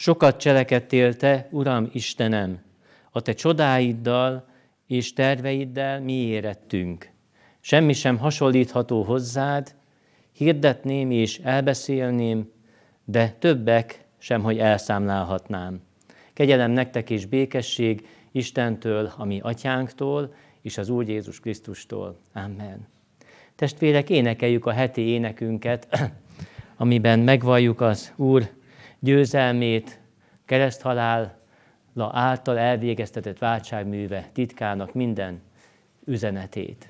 Sokat cselekedtél te, Uram Istenem, a te csodáiddal és terveiddel mi érettünk. Semmi sem hasonlítható hozzád, hirdetném és elbeszélném, de többek sem, hogy elszámlálhatnám. Kegyelem nektek és békesség Istentől, a mi atyánktól, és az Úr Jézus Krisztustól. Amen. Testvérek, énekeljük a heti énekünket, amiben megvalljuk az Úr győzelmét, kereszthalála által elvégeztetett váltságműve titkának minden üzenetét.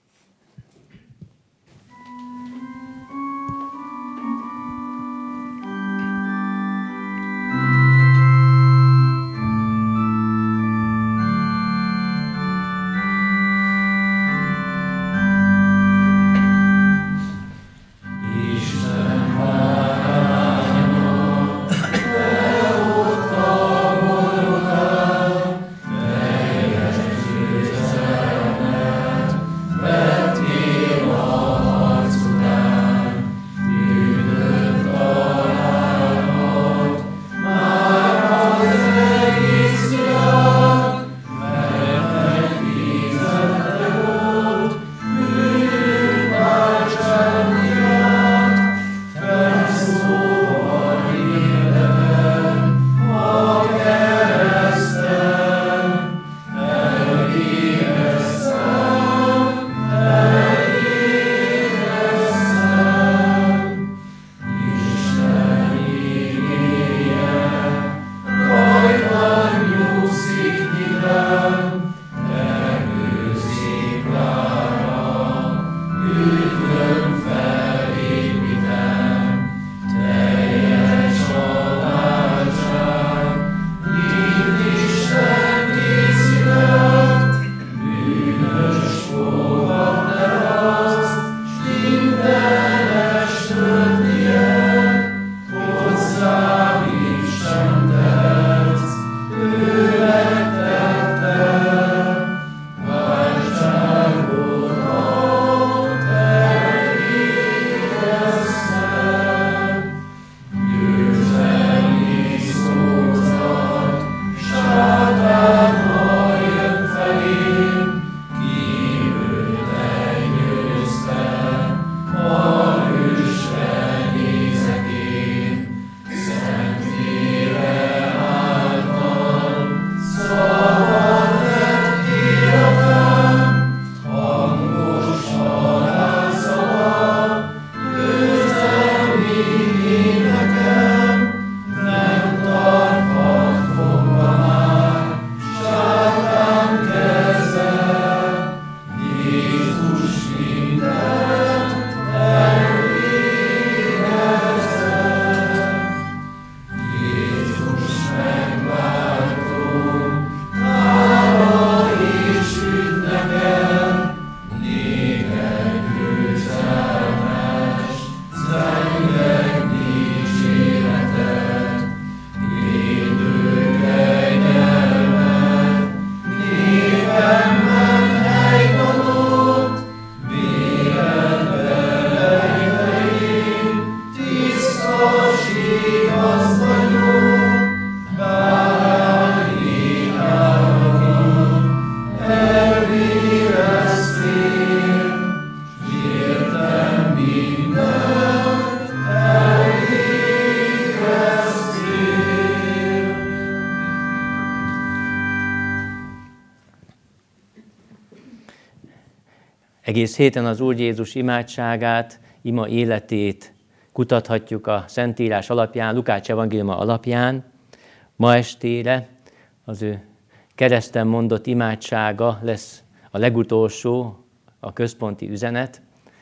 Egész héten az Úr Jézus imádságát, ima életét kutathatjuk a Szentírás alapján, Lukács evangéliuma alapján. Ma estére az ő kereszten mondott imádsága lesz a legutolsó, a központi üzenet,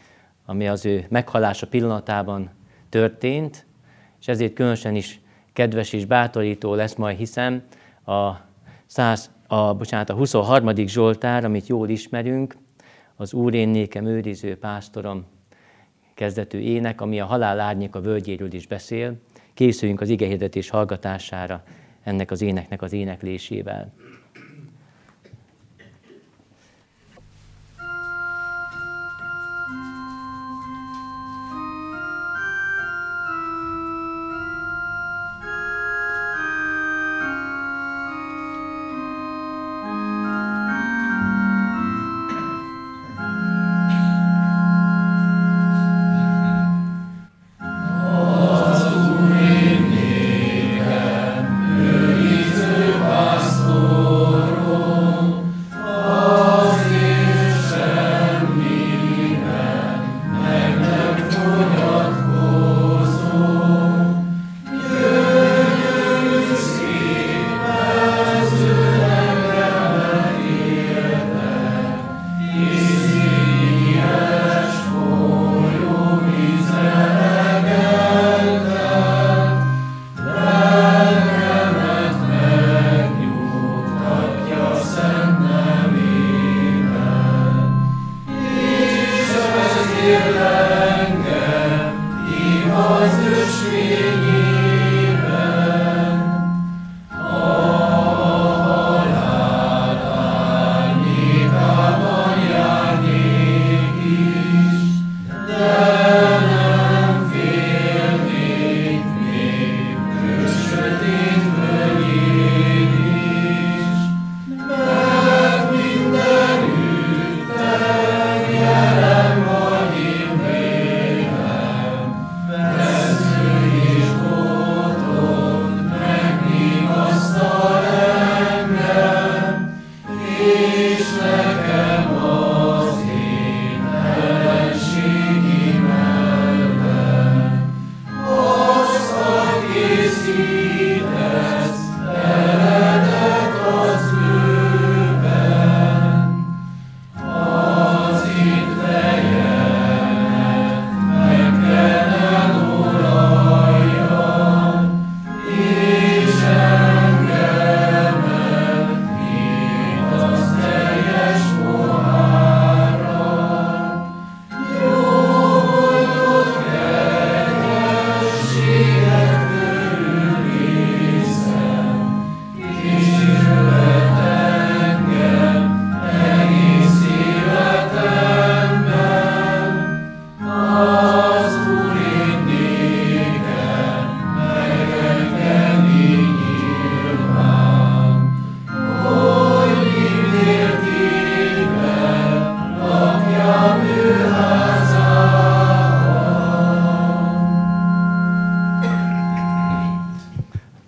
ami az ő meghalása pillanatában történt, és ezért különösen is kedves és bátorító lesz majd, hiszem, a 23. Zsoltár, amit jól ismerünk, az Úr én nékem őriző pásztorom kezdetű ének, ami a halál árnyéka völgyéről is beszél. Készüljünk az igehirdetés hallgatására ennek az éneknek az éneklésével.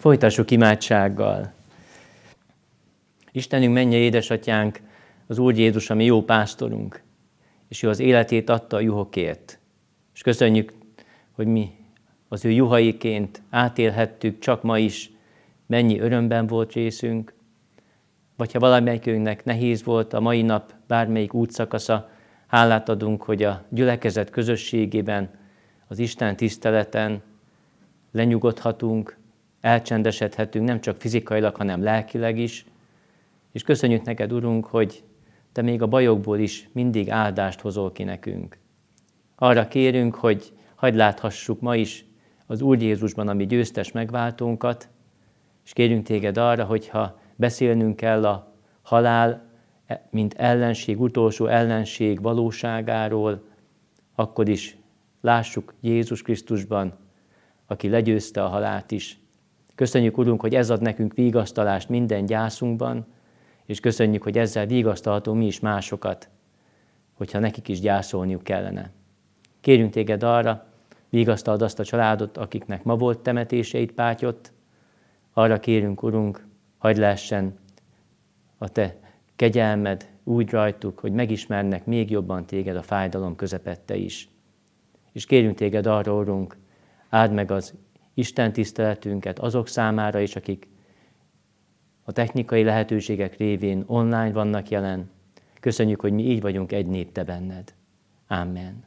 Folytassuk imádsággal. Istenünk, mennyei édesatyánk, az Úr Jézus, ami jó pásztorunk, és ő az életét adta a juhokért. És köszönjük, hogy mi az ő juhaiként átélhettük csak ma is, mennyi örömben volt részünk, vagy ha valamelyikünknek nehéz volt a mai nap bármelyik útszakasza, hálát adunk, hogy a gyülekezet közösségében, az Isten tiszteleten lenyugodhatunk, elcsendesedhetünk, nem csak fizikailag, hanem lelkileg is. És köszönjük neked, Urunk, hogy te még a bajokból is mindig áldást hozol ki nekünk. Arra kérünk, hogy hagyd láthassuk ma is az Úr Jézusban a mi győztes megváltónkat, és kérünk téged arra, hogyha beszélnünk kell a halál, mint ellenség, utolsó ellenség valóságáról, akkor is lássuk Jézus Krisztusban, aki legyőzte a halált is. Köszönjük, Urunk, hogy ez ad nekünk vigasztalást minden gyászunkban, és köszönjük, hogy ezzel vigasztalhatunk mi is másokat, hogyha nekik is gyászolniuk kellene. Kérünk téged arra, vigasztald azt a családot, akiknek ma volt temetése itt Pátyott. Arra kérünk, Urunk, hagyd lehessen a te kegyelmed úgy rajtuk, hogy megismernek még jobban téged a fájdalom közepette is. És kérünk téged arra, Urunk, áld meg az Isten tiszteletünket azok számára is, akik a technikai lehetőségek révén online vannak jelen. Köszönjük, hogy mi így vagyunk egy nép te benned. Amen.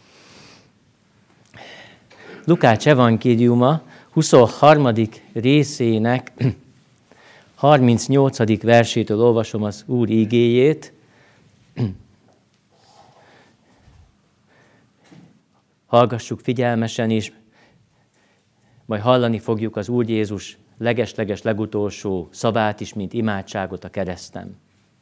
Lukács evangéliuma 23. részének 38. versétől olvasom az Úr igéjét. Hallgassuk figyelmesen is, majd hallani fogjuk az Úr Jézus leges-leges legutolsó szavát is, mint imádságot a kereszten.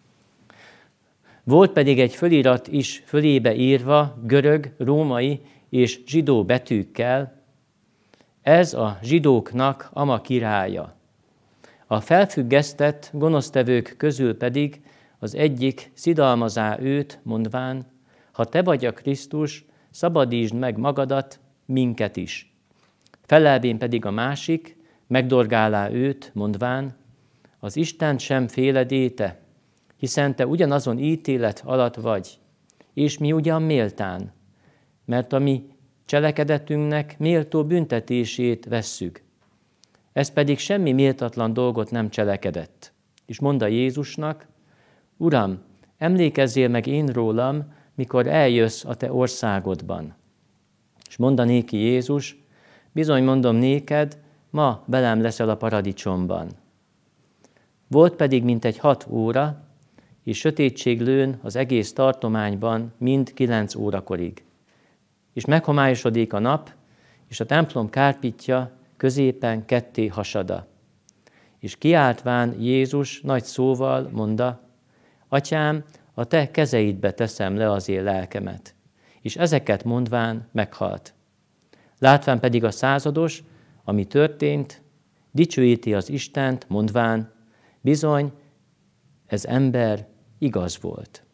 Volt pedig egy fölirat is fölébe írva görög, római és zsidó betűkkel, ez a zsidóknak ama királya. A felfüggesztett gonosztevők közül pedig az egyik szidalmazá őt, mondván, ha te vagy a Krisztus, szabadítsd meg magadat, minket is. Felelvén pedig a másik, megdorgálá őt, mondván, az Istent sem féledéte, hiszen te ugyanazon ítélet alatt vagy, és mi ugyan méltán, mert a mi cselekedetünknek méltó büntetését vesszük. Ez pedig semmi méltatlan dolgot nem cselekedett. És mondta Jézusnak, Uram, emlékezzél meg én rólam, mikor eljössz a te országodban. És mondta néki Jézus, bizony mondom néked, ma velem leszel a paradicsomban. Volt pedig mintegy 6 óra, és sötétség lőn az egész tartományban mind 9 órakorig. És meghomályosodik a nap, és a templom kárpitja középen ketté hasada. És kiáltván Jézus nagy szóval mondta, Atyám, a te kezeidbe teszem le az én lelkemet. És ezeket mondván meghalt. Látván pedig a százados, ami történt, dicsőíti az Istent, mondván, bizony, ez ember igaz volt.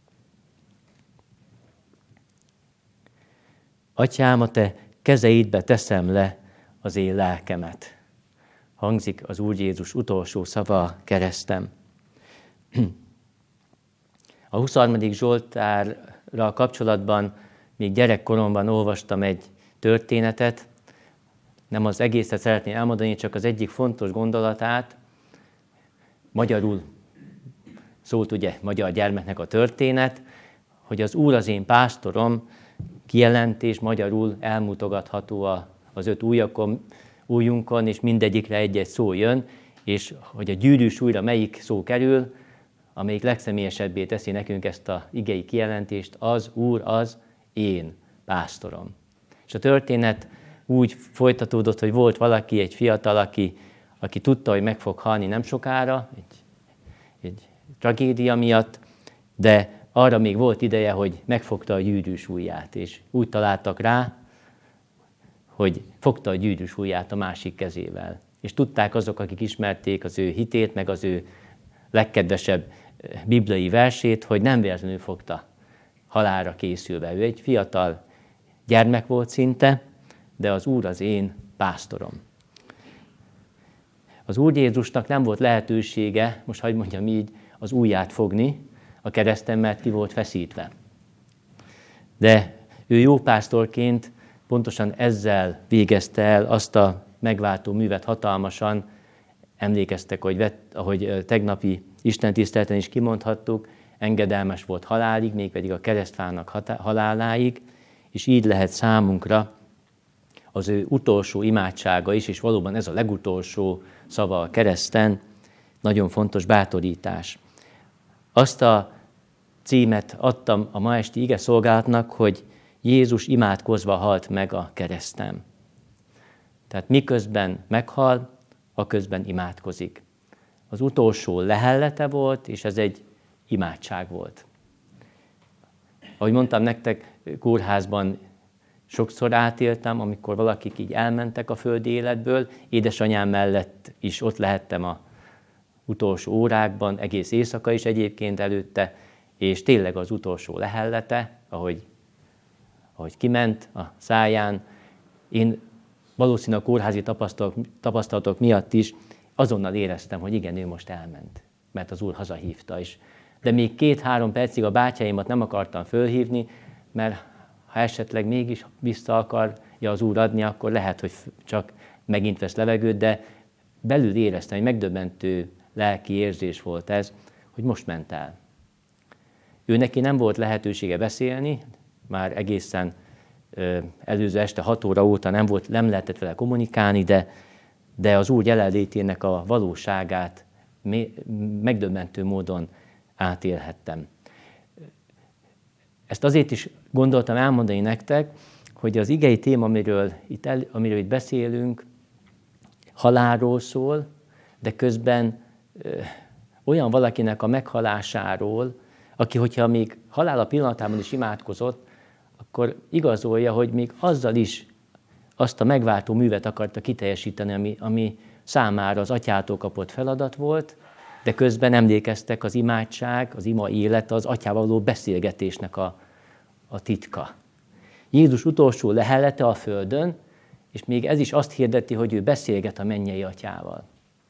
Atyám, a te kezeidbe teszem le az én lelkemet. Hangzik az Úr Jézus utolsó szava a kereszten. A 23. Zsoltárral kapcsolatban még gyerekkoromban olvastam egy történetet, nem az egészet szeretném elmondani, csak az egyik fontos gondolatát. Magyarul szólt ugye magyar gyermeknek a történet, hogy az Úr az én pásztorom, kijelentés magyarul elmutogatható az 5 ujjunkon, és mindegyikre egy-egy szó jön, és hogy a gyűrűs ujjra melyik szó kerül, amelyik legszemélyesebbé teszi nekünk ezt a igei kijelentést, az Úr az én pásztorom. És a történet úgy folytatódott, hogy volt valaki, egy fiatal, aki tudta, hogy meg fog halni nem sokára, egy tragédia miatt, de arra még volt ideje, hogy megfogta a gyűrűs ujját, és úgy találtak rá, hogy fogta a gyűrűs ujját a másik kezével. És tudták azok, akik ismerték az ő hitét, meg az ő legkedvesebb bibliai versét, hogy nem véletlenül fogta halálra készülve. Ő egy fiatal gyermek volt szinte, de az Úr az én pásztorom. Az Úr Jézusnak nem volt lehetősége, most hadd mondjam így, az ujját fogni a kereszten, mert ki volt feszítve. De ő jó pásztorként pontosan ezzel végezte el azt a megváltó művet hatalmasan. Emlékeztek, ahogy tegnapi istentiszteleten is kimondhattuk, engedelmes volt halálig, mégpedig a keresztfának haláláig, és így lehet számunkra az ő utolsó imádsága is, és valóban ez a legutolsó szava a kereszten, nagyon fontos bátorítás. Azt a címet adtam a ma esti ige szolgálatnak, hogy Jézus imádkozva halt meg a kereszten. Tehát miközben meghal, aközben imádkozik. Az utolsó lehellete volt, és ez egy imádság volt. Ahogy mondtam nektek, kórházban sokszor átéltem, amikor valakik így elmentek a földi életből, édesanyám mellett is ott lehettem az utolsó órákban, egész éjszaka is egyébként előtte, és tényleg az utolsó lehellete, ahogy kiment a száján, én valószínűleg a kórházi tapasztalatok miatt is azonnal éreztem, hogy igen, ő most elment, mert az Úr hazahívta is. De még 2-3 percig a bátyáimat nem akartam fölhívni, mert ha esetleg mégis vissza akarja az Úr adni, akkor lehet, hogy csak megint vesz levegőt, de belül éreztem, hogy megdöbbentő lelki érzés volt ez, hogy most ment el. Ő neki nem volt lehetősége beszélni, már egészen előző este 6 óra óta nem lehetett vele kommunikálni, de az Úr jelenlétének a valóságát megdöbbentő módon átélhettem. Ezt azért is gondoltam elmondani nektek, hogy az igei téma, amiről itt beszélünk, halálról szól, de közben olyan valakinek a meghalásáról, aki, hogyha még halála pillanatában is imádkozott, akkor igazolja, hogy még azzal is azt a megváltó művet akarta kiteljesíteni, ami számára az atyától kapott feladat volt, de közben emlékeztek az imádság, az ima élet, az atyával való beszélgetésnek a titka. Jézus utolsó lehellete a földön, és még ez is azt hirdeti, hogy ő beszélget a mennyei atyával.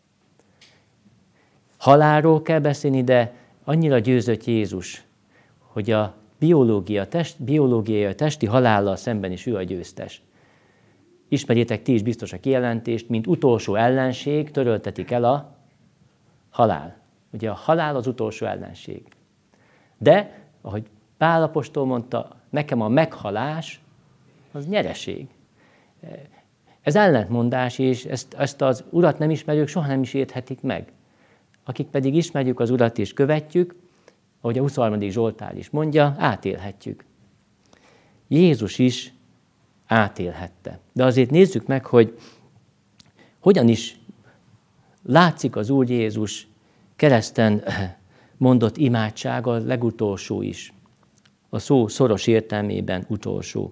Halálról kell beszélni, de annyira győzött Jézus, hogy a biológiai testi halállal szemben is ő a győztes. Ismerjétek ti is biztos a kijelentést, mint utolsó ellenség töröltetik el a halál. Ugye a halál az utolsó ellenség. De, ahogy Pál apostol mondta, nekem a meghalás az nyereség. Ez ellentmondás, és ezt az Urat nem ismerők soha nem is érthetik meg. Akik pedig ismerjük az Urat és követjük, ahogy a 23. Zsoltár is mondja, átélhetjük. Jézus is átélhette. De azért nézzük meg, hogy hogyan is látszik az Úr Jézus kereszten mondott imádsága, a legutolsó is. A szó szoros értelmében utolsó.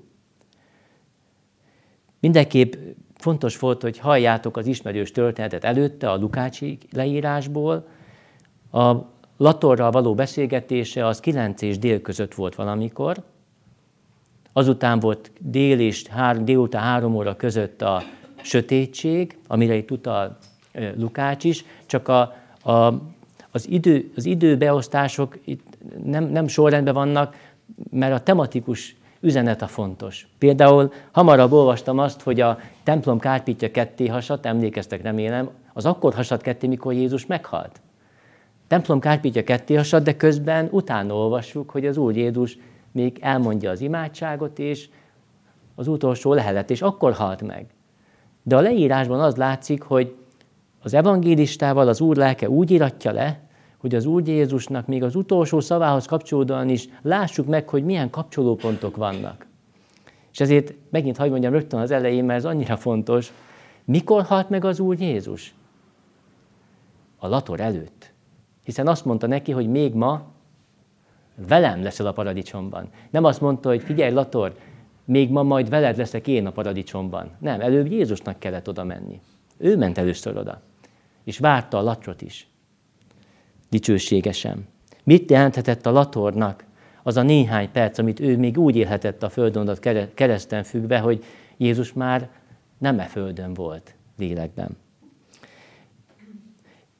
Mindenképp fontos volt, hogy halljátok az ismerős történetet előtte, a Lukácsi leírásból. A Latorral való beszélgetése az 9 és dél között volt valamikor. Azután volt délután 3 óra között a sötétség, amire itt utal Lukács is, csak az időbeosztások itt nem sorrendben vannak, mert a tematikus üzenet a fontos. Például hamarabb olvastam azt, hogy a templom kárpítja ketté hasadt, emlékeztek remélem, az akkor hasadt ketté, mikor Jézus meghalt. Templom kárpítja ketté hasadt, de közben utána olvassuk, hogy az Úr Jézus még elmondja az imádságot, és az utolsó lehelet, és akkor halt meg. De a leírásban az látszik, hogy az evangélistával az Úr lelke úgy íratja le, hogy az Úr Jézusnak még az utolsó szavához kapcsolódóan is lássuk meg, hogy milyen kapcsolópontok vannak. És ezért megint hadd mondjam rögtön az elején, mert ez annyira fontos. Mikor halt meg az Úr Jézus? A Lator előtt. Hiszen azt mondta neki, hogy még ma velem leszel a paradicsomban. Nem azt mondta, hogy figyelj Lator, még ma majd veled leszek én a paradicsomban. Nem, előbb Jézusnak kellett oda menni. Ő ment először oda, és várta a Latrot is. Dicsőségesen. Mit jelenthetett a Latornak az a néhány perc, amit ő még úgy élhetett a földön, ott kereszten függve, hogy Jézus már nem e földön volt lélekben.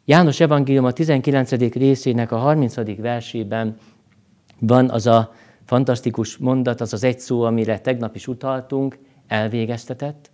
János evangélium a 19. részének a 30. versében van az a fantasztikus mondat, az az egy szó, amire tegnap is utaltunk, elvégeztetett.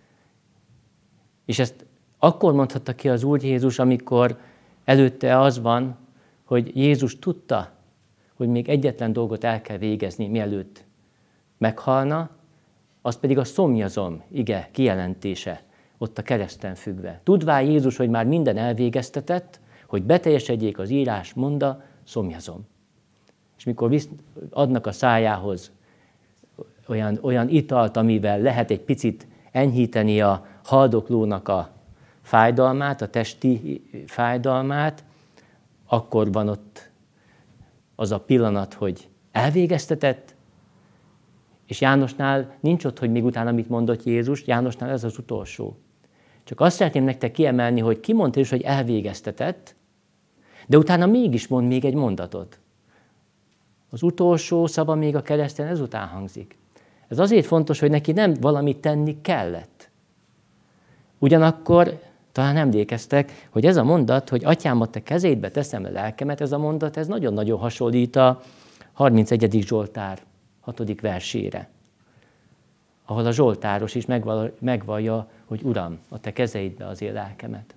És ezt akkor mondhatta ki az Úr Jézus, amikor előtte az van, hogy Jézus tudta, hogy még egyetlen dolgot el kell végezni, mielőtt meghalna, az pedig a szomjazom ige kijelentése, ott a kereszten függve. Tudván Jézus, hogy már minden elvégeztetett, hogy beteljesedjék az írás, mondta, szomjazom. És mikor adnak a szájához olyan italt, amivel lehet egy picit enyhíteni a haldoklónak a fájdalmát, a testi fájdalmát, akkor van ott az a pillanat, hogy elvégeztetett, és Jánosnál nincs ott, hogy még utána mit mondott Jézus, Jánosnál ez az utolsó. Csak azt szeretném nektek kiemelni, hogy ki mondta is, hogy elvégeztetett, de utána mégis mond még egy mondatot. Az utolsó szava még a kereszten ezután hangzik. Ez azért fontos, hogy neki nem valamit tenni kellett. Ugyanakkor talán emlékeztek, hogy ez a mondat, hogy atyámat, te kezédbe teszem a lelkemet, ez a mondat, ez nagyon-nagyon hasonlít a 31. Zsoltár 6. versére, ahol a zsoltáros is megvallja, hogy Uram, a te kezeidbe az én lelkemet.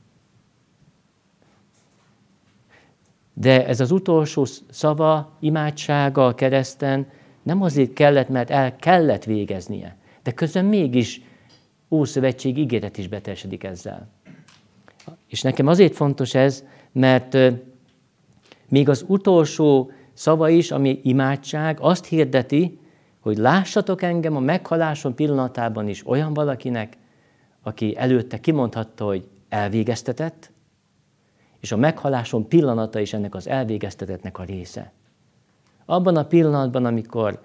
De ez az utolsó szava, imádsága a kereszten nem azért kellett, mert el kellett végeznie, de közben mégis Ószövetség ígéret is beteljesedik ezzel. És nekem azért fontos ez, mert még az utolsó szava is, ami imádság, azt hirdeti, hogy lássatok engem a meghalásom pillanatában is olyan valakinek, aki előtte kimondhatta, hogy elvégeztetett, és a meghalásom pillanata is ennek az elvégeztetetnek a része. Abban a pillanatban, amikor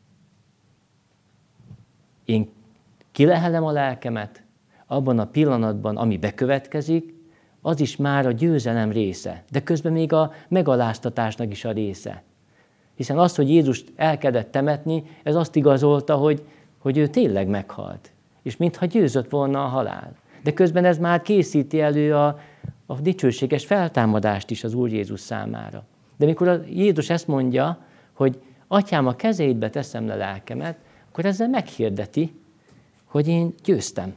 én kilehelem a lelkemet, abban a pillanatban, ami bekövetkezik, az is már a győzelem része, de közben még a megaláztatásnak is a része. Hiszen az, hogy Jézust el kellett temetni, ez azt igazolta, hogy ő tényleg meghalt, és mintha győzött volna a halál. De közben ez már készíti elő a dicsőséges feltámadást is az Úr Jézus számára. De mikor Jézus ezt mondja, hogy atyám, a kezéidbe teszem le lelkemet, akkor ezzel meghirdeti, hogy én győztem.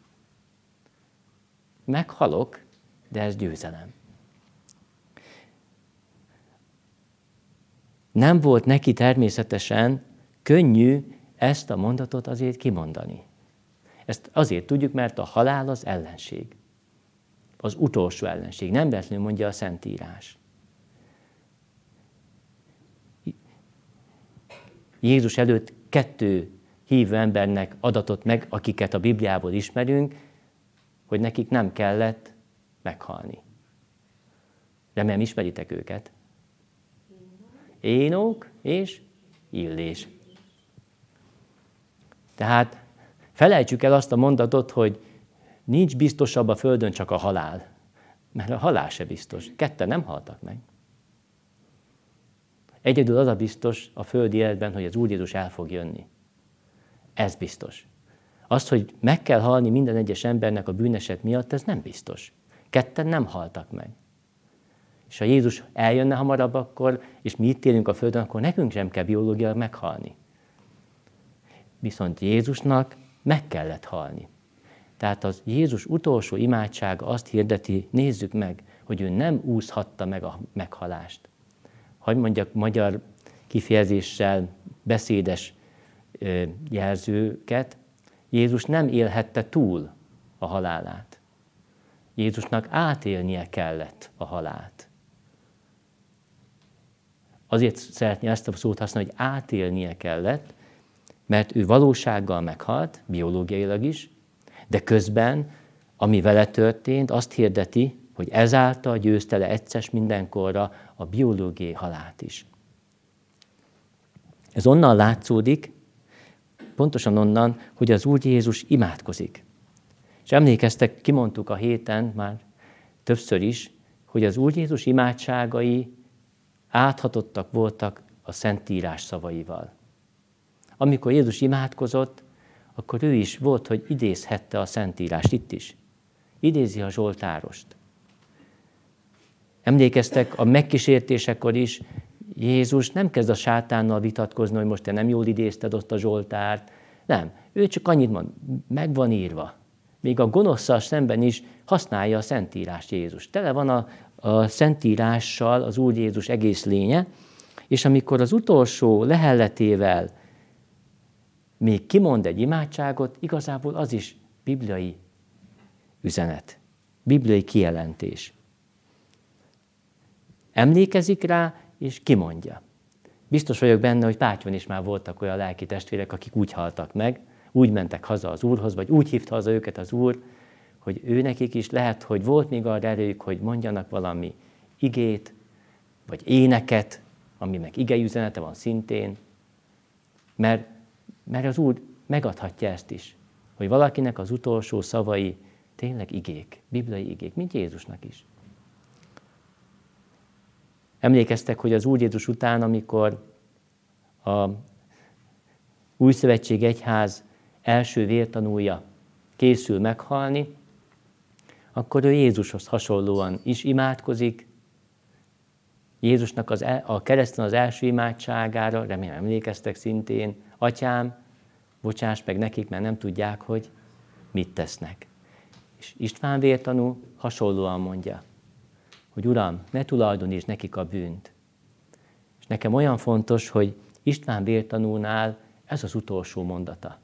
Meghalok, de ez győzelem. Nem volt neki természetesen könnyű ezt a mondatot azért kimondani. Ezt azért tudjuk, mert a halál az ellenség. Az utolsó ellenség. Nem véletlenül mondja a Szentírás. Jézus előtt 2 hívő embernek adatott meg, akiket a Bibliából ismerünk, hogy nekik nem kellett meghalni. Remélem ismeritek őket. Énok és Illés. Tehát felejtsük el azt a mondatot, hogy nincs biztosabb a földön, csak a halál. Mert a halál se biztos. 2 nem haltak meg. Egyedül az a biztos a földi életben, hogy az Úr Jézus el fog jönni. Ez biztos. Az, hogy meg kell halni minden egyes embernek a bűneset miatt, ez nem biztos. 2 nem haltak meg. És ha Jézus eljönne hamarabb akkor, és mi itt élünk a földön, akkor nekünk sem kell biológiailag meghalni. Viszont Jézusnak meg kellett halni. Tehát az Jézus utolsó imádsága azt hirdeti, nézzük meg, hogy ő nem úszhatta meg a meghalást. Hadd mondjak magyar kifejezéssel beszédes jelzőket, Jézus nem élhette túl a halálát. Jézusnak átélnie kellett a halált. Azért szeretné ezt a szót használni, hogy átélnie kellett, mert ő valósággal meghalt, biológiailag is, de közben, ami vele történt, azt hirdeti, hogy ezáltal győzte le egyszer mindenkorra a biológiai halált is. Ez onnan látszódik, pontosan onnan, hogy az Úr Jézus imádkozik. És emlékeztek, kimondtuk a héten már többször is, hogy az Úr Jézus imádságai áthatottak voltak a Szentírás szavaival. Amikor Jézus imádkozott, akkor ő is volt, hogy idézhette a Szentírást itt is. Idézi a Zsoltárost. Emlékeztek, a megkísértésekor is Jézus nem kezd a sátánnal vitatkozni, hogy most te nem jól idézted ott a Zsoltárt. Nem, ő csak annyit mond, meg van írva. Még a gonoszszal szemben is használja a Szentírást Jézus. Tele van a Szentírással az Úr Jézus egész lénye, és amikor az utolsó lehelletével még kimond egy imádságot, igazából az is bibliai üzenet, bibliai kijelentés. Emlékezik rá, és kimondja. Biztos vagyok benne, hogy Pátyban is már voltak olyan lelki testvérek, akik úgy haltak meg, úgy mentek haza az Úrhoz, vagy úgy hívta haza őket az Úr, hogy őnekik is lehet, hogy volt még arra erőjük, hogy mondjanak valami igét, vagy éneket, ami meg igei üzenete van szintén, mert az Úr megadhatja ezt is, hogy valakinek az utolsó szavai tényleg igék, bibliai igék, mint Jézusnak is. Emlékeztek, hogy az Úr Jézus után, amikor a Újszövetségi Egyház első vértanúja készül meghalni, akkor ő Jézushoz hasonlóan is imádkozik. Jézusnak a kereszten az első imádságára, remélem emlékeztek szintén, Atyám, bocsáss meg nekik, mert nem tudják, hogy mit tesznek. És István vértanú hasonlóan mondja, hogy Uram, ne tulajdonítsd nekik a bűnt. És nekem olyan fontos, hogy István vértanúnál ez az utolsó mondata.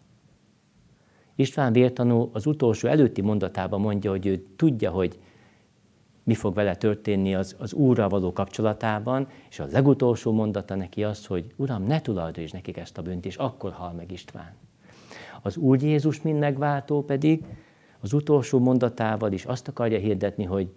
István vértanú az utolsó előtti mondatában mondja, hogy ő tudja, hogy mi fog vele történni az Úrral való kapcsolatában, és a legutolsó mondata neki az, hogy Uram, ne tulajdonítsd nekik ezt a bűnt, és akkor hal meg István. Az Úr Jézus, mint megváltó pedig az utolsó mondatával is azt akarja hirdetni, hogy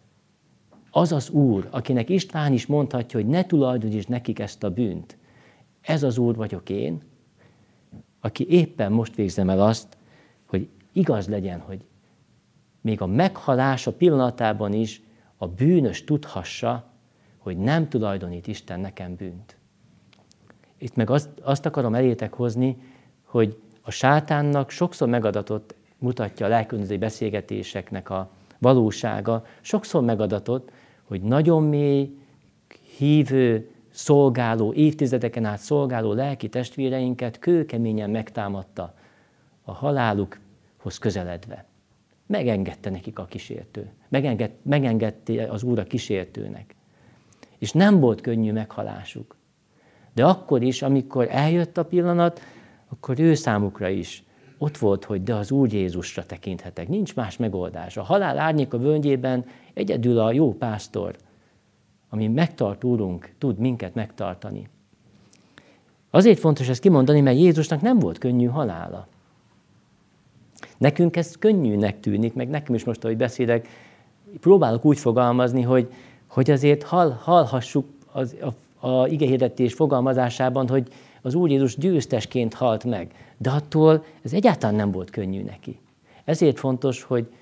az az Úr, akinek István is mondhatja, hogy ne tulajdonítsd nekik ezt a bűnt, ez az Úr vagyok én, aki éppen most végzem el azt, hogy igaz legyen, hogy még a meghalása pillanatában is a bűnös tudhassa, hogy nem tulajdonít Isten nekem bűnt. Itt meg azt akarom elétek hozni, hogy a sátánnak sokszor megadatott, mutatja a lelkülönöző beszélgetéseknek a valósága, sokszor megadatott, hogy nagyon mély, hívő, szolgáló, évtizedeken át szolgáló lelki testvéreinket kőkeményen megtámadta a halálukhoz közeledve. Megengedte nekik a kísértő. Megengedte az Úr a kísértőnek. És nem volt könnyű meghalásuk. De akkor is, amikor eljött a pillanat, akkor ő számukra is ott volt, hogy de az Úr Jézusra tekinthetek. Nincs más megoldás. A halál árnyéka völgyében egyedül a jó pásztor, ami megtart Úrunk, tud minket megtartani. Azért fontos ezt kimondani, mert Jézusnak nem volt könnyű halála. Nekünk ez könnyűnek tűnik, meg nekem is most, ahogy beszélek, próbálok úgy fogalmazni, hogy azért hallhassuk a igehirdetés fogalmazásában, hogy az Úr Jézus győztesként halt meg. De attól ez egyáltalán nem volt könnyű neki. Ezért fontos, hogy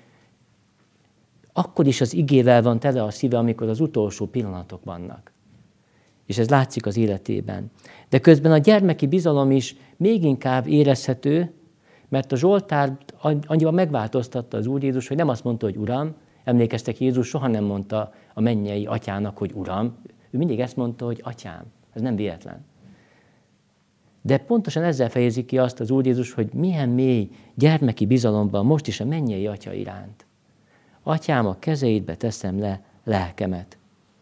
akkor is az igével van tele a szíve, amikor az utolsó pillanatok vannak. És ez látszik az életében. De közben a gyermeki bizalom is még inkább érezhető, mert a Zsoltárt annyiban megváltoztatta az Úr Jézus, hogy nem azt mondta, hogy Uram, emlékeztek, Jézus soha nem mondta a mennyei atyának, hogy Uram, ő mindig ezt mondta, hogy Atyám. Ez nem véletlen. De pontosan ezzel fejezi ki azt az Úr Jézus, hogy milyen mély gyermeki bizalomban most is a mennyei Atya iránt. Atyám, a kezeidbe teszem le lelkemet.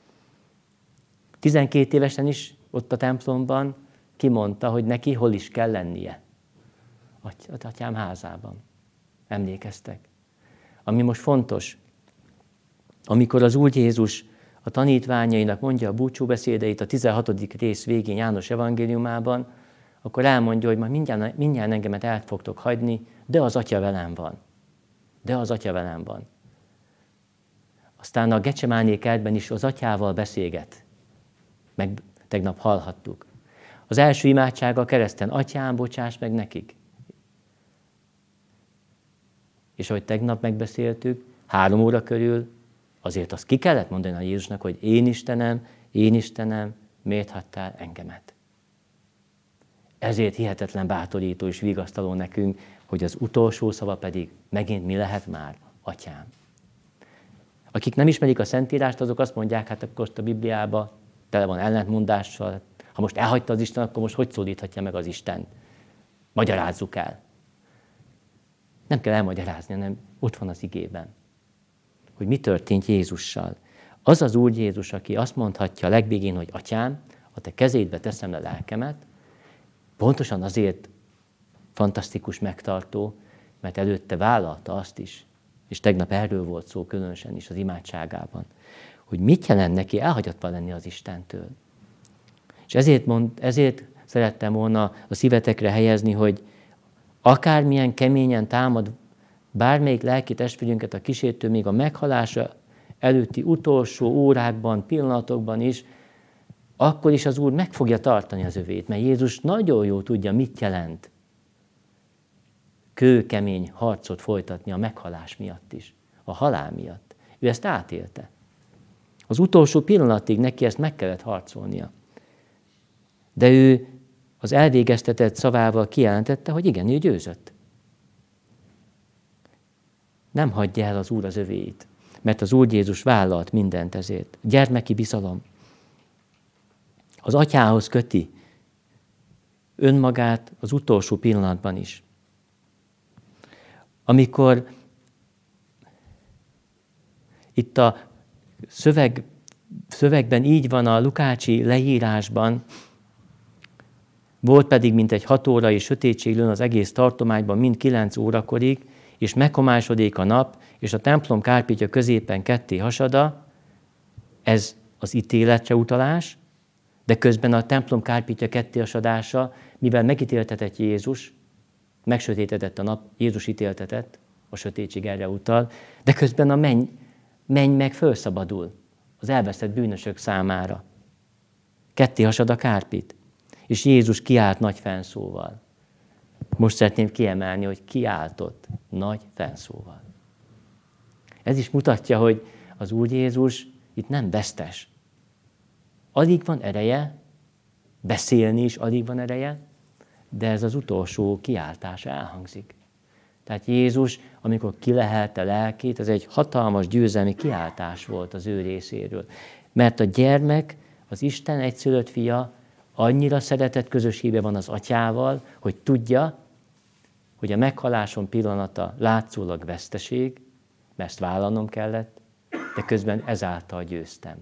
12 évesen is ott a templomban kimondta, hogy neki hol is kell lennie. Atyám házában. Emlékeztek? Ami most fontos, amikor az Úr Jézus a tanítványainak mondja a búcsúbeszédeit a 16. rész végén János evangéliumában, akkor elmondja, hogy majd mindjárt engemet el fogtok hagyni, de az Atya velem van. De az Atya velem van. Aztán a Gecsemáné kertben is az Atyával beszélget. Meg tegnap hallhattuk. Az első imádsága a kereszten, Atyám, bocsáss meg nekik. És ahogy tegnap megbeszéltük, 3 óra körül, azért azt ki kellett mondani a Jézusnak, hogy én Istenem, miért hagytál engemet? Ezért hihetetlen bátorító és vigasztaló nekünk, hogy az utolsó szava pedig megint mi lehet már? Atyám. Akik nem ismerik a Szentírást, azok azt mondják, hát akkor a Bibliában tele van ellentmondással. Ha most elhagyta az Isten, akkor most hogy szólíthatja meg az Isten? Magyarázzuk el. Nem kell elmagyarázni, hanem ott van az igében, hogy mi történt Jézussal. Az az Úr Jézus, aki azt mondhatja a legvégén, hogy Atyám, a te kezédbe teszem le lelkemet, pontosan azért fantasztikus megtartó, mert előtte vállalta azt is, és tegnap erről volt szó különösen is az imádságában, hogy mit jelent neki elhagyatva lenni az Istentől. És ezért szerettem volna a szívetekre helyezni, hogy akármilyen keményen támad bármelyik lelki testvérünket a kísértő, még a meghalása előtti utolsó órákban, pillanatokban is, akkor is az Úr meg fogja tartani az övét, mert Jézus nagyon jól tudja, mit jelent kőkemény harcot folytatni a meghalás miatt is, a halál miatt. Ő ezt átélte. Az utolsó pillanatig neki ezt meg kellett harcolnia. De ő az elvégeztetett szavával kijelentette, hogy igen, ő győzött. Nem hagyja el az Úr az övéit, mert az Úr Jézus vállalt mindent ezért. Gyermeki bizalom. Az Atyához köti önmagát az utolsó pillanatban is. Amikor itt a szövegben így van a lukácsi leírásban, volt pedig mintegy 6 óra és sötétség lőn az egész tartományban, mind 9 órakorig, és meghomásodik a nap, és a templom kárpítja középen ketté hasada, ez az ítéletre utalás, de közben a templom kárpítja ketté hasadása, mivel megítéltetett Jézus, megsötétedett a nap, Jézus ítéltetett, a sötétség erre utal, de közben a menny meg felszabadul az elveszett bűnösök számára. Ketté hasad a kárpit, és Jézus kiált nagy fennszóval. Most szeretném kiemelni, hogy kiáltott nagy fennszóval. Ez is mutatja, hogy az Úr Jézus itt nem vesztes. Alig van ereje, beszélni is alig van ereje, de ez az utolsó kiáltása elhangzik. Tehát Jézus, amikor kilehelte lelkét, ez egy hatalmas győzelmi kiáltás volt az ő részéről. Mert a gyermek, az Isten egyszülött fia annyira szeretett közösségben van az Atyával, hogy tudja, hogy a meghalásom pillanata látszólag veszteség, mert ezt vállalnom kellett, de közben ezáltal győztem.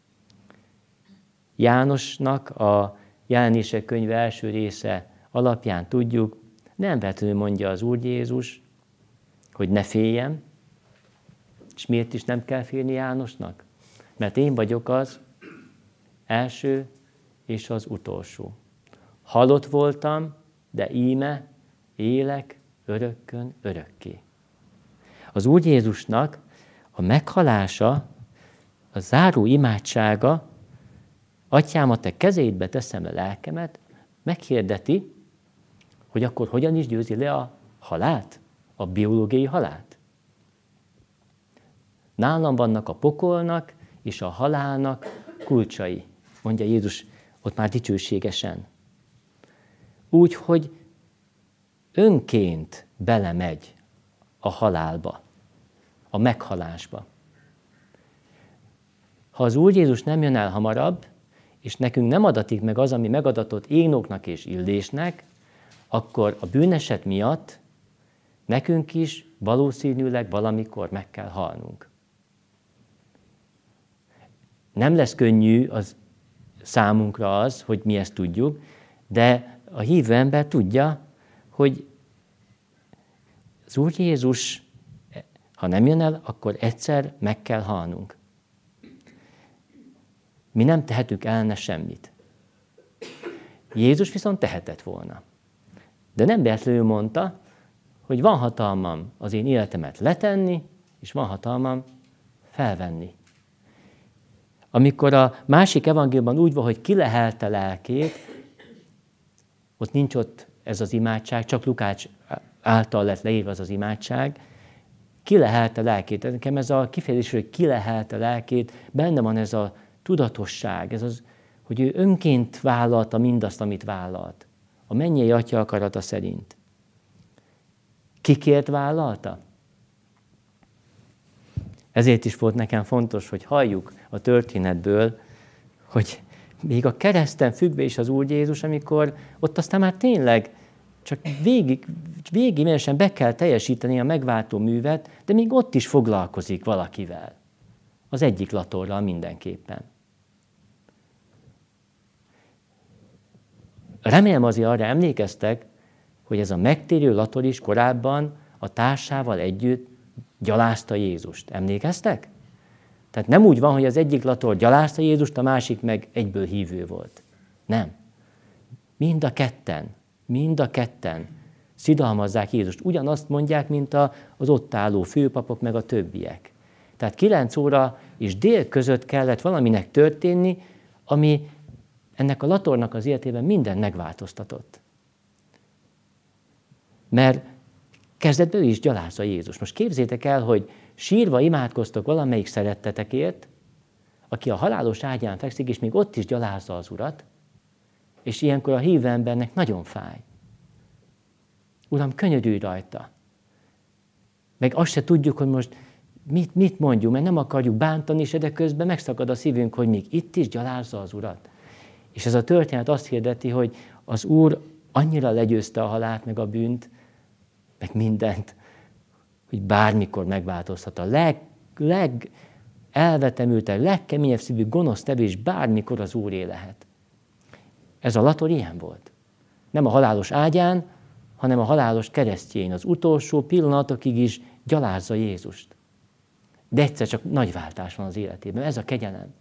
Jánosnak a Jelenések könyve első része alapján tudjuk, nem véletlenül mondja az Úr Jézus, hogy ne féljem, és miért is nem kell félni Jánosnak? Mert én vagyok az első és az utolsó. Halott voltam, de íme élek örökkön örökké. Az Úr Jézusnak a meghalása, a záró imádsága, Atyám, a te kezédbe teszem a lelkemet, meghirdeti, hogy akkor hogyan is győzi le a halált, a biológiai halált. Nálam vannak a pokolnak és a halálnak kulcsai, mondja Jézus ott már dicsőségesen. Úgy, hogy önként belemegy a halálba, a meghalásba. Ha az Úr Jézus nem jön el hamarabb, és nekünk nem adatik meg az, ami megadatott Énoknak és Ildésnek, akkor a bűneset miatt nekünk is valószínűleg valamikor meg kell halnunk. Nem lesz könnyű az számunkra az, hogy mi ezt tudjuk, de a hívő ember tudja, hogy az Úr Jézus, ha nem jön el, akkor egyszer meg kell halnunk. Mi nem tehetünk ellene semmit. Jézus viszont tehetett volna. De nem véletlenül mondta, hogy van hatalmam az én életemet letenni, és van hatalmam felvenni. Amikor a másik evangéliumban úgy van, hogy kilehelte lelkét, ott nincs ott ez az imádság, csak Lukács által lett leírva az imádság, kilehelte lelkét. Nekem ez a kifejezés, hogy kilehelte lelkét, benne van ez a tudatosság, ez az, hogy ő önként vállalta mindazt, amit vállalt. A mennyei Atya akarata szerint. Kikért vállalta? Ezért is volt nekem fontos, hogy halljuk a történetből, hogy még a kereszten függve is az Úr Jézus, amikor ott aztán már tényleg csak végigmenősen be kell teljesíteni a megváltó művet, de még ott is foglalkozik valakivel. Az egyik latorral mindenképpen. Remélem azért arra emlékeztek, hogy ez a megtérő lator is korábban a társával együtt gyalázta Jézust. Emlékeztek? Tehát nem úgy van, hogy az egyik lator gyalázta Jézust, a másik meg egyből hívő volt. Nem. Mind a ketten szidalmazzák Jézust. Ugyanazt mondják, mint az ott álló főpapok, meg a többiek. Tehát 9 óra és dél között kellett valaminek történni, ami ennek a latornak az életében minden megváltoztatott. Mert kezdetben ő is gyalázza Jézus. Most képzétek el, hogy sírva imádkoztok valamelyik szerettetekért, aki a halálos ágyán fekszik, és még ott is gyalázza az Urat, és ilyenkor a hívő embernek nagyon fáj. Uram, könyörülj rajta. Meg azt se tudjuk, hogy most mit mondjuk, mert nem akarjuk bántani se, de közben megszakad a szívünk, hogy még itt is gyalázza az Urat. És ez a történet azt hirdeti, hogy az Úr annyira legyőzte a halált, meg a bűnt, meg mindent, hogy bármikor megváltozhat. A legelvetemültebb, legkeményebb szívű gonosz tevés bármikor az Úré lehet. Ez a lator ilyen volt. Nem a halálos ágyán, hanem a halálos keresztjén. Az utolsó pillanatokig is gyalázza Jézust. De egyszer csak nagy váltás van az életében. Ez a kegyelem.